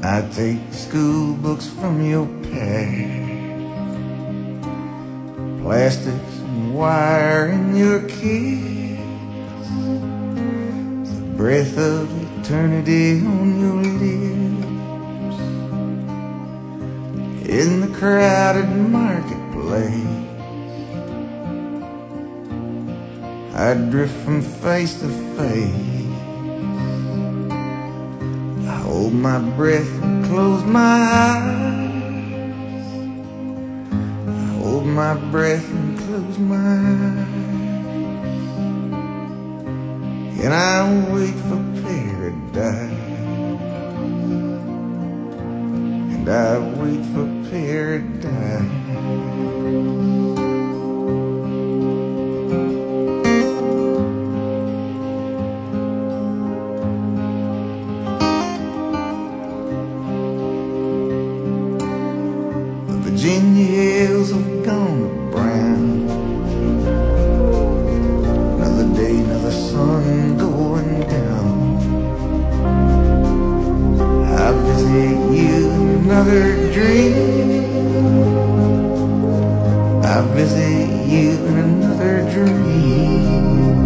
I take school books from your path, plastics and wire in your kiss, the breath of eternity on your lips. In the crowded marketplace, I drift from face to face. I hold my breath and close my eyes. I hold my breath and close my eyes. And I wait for paradise. And I wait for paradise. Virginia hills have gone to brown. Another day, another sun going down. I visit you in another dream. I visit you in another dream.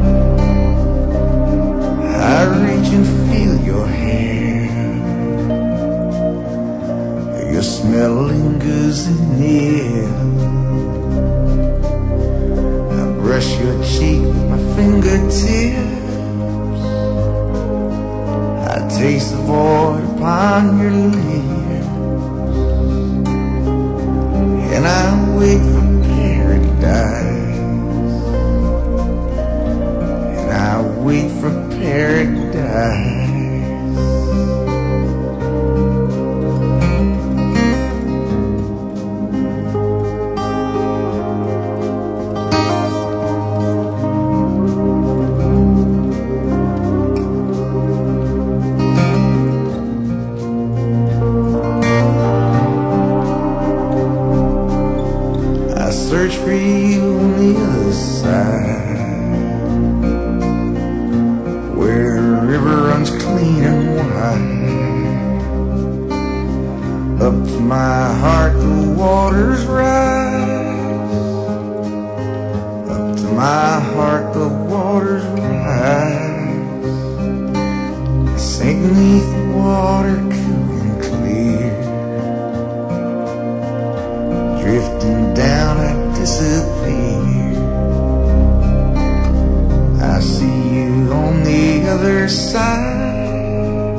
I reach and feel your hair. Your smell lingers in the air. I brush your cheek with my fingertips. I taste the void upon your lips. And I wait for paradise. And I wait for paradise. Search for you on the other side, where a river runs clean and wide. Up to my heart the waters rise. Up to my heart the waters rise. I sink beneath the water cool and clear. Drifting down I disappear. I see you on the other side.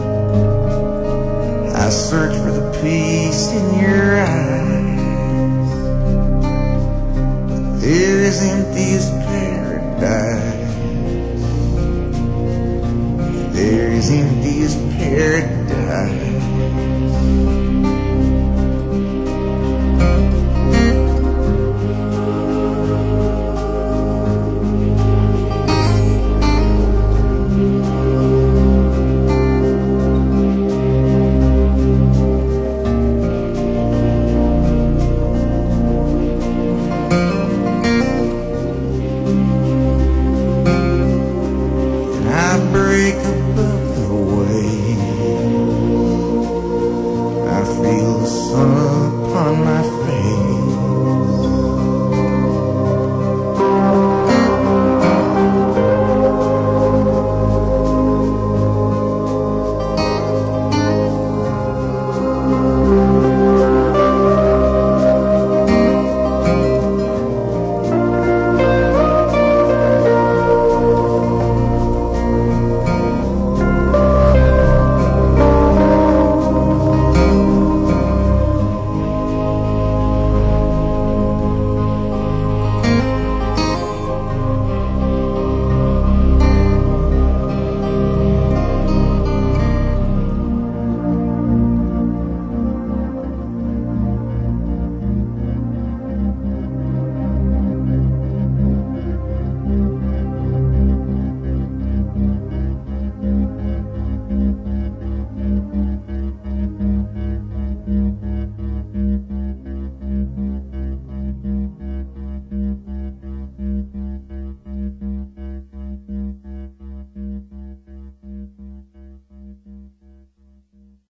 I search for the peace in your eyes. But they're as empty as paradise. They're as empty as paradise.